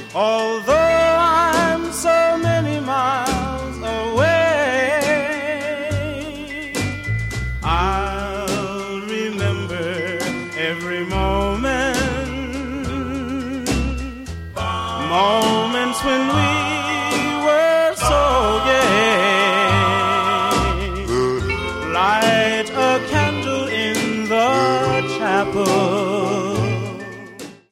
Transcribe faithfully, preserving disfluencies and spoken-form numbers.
Although I'm so many miles away, I'll remember every moment, moments when we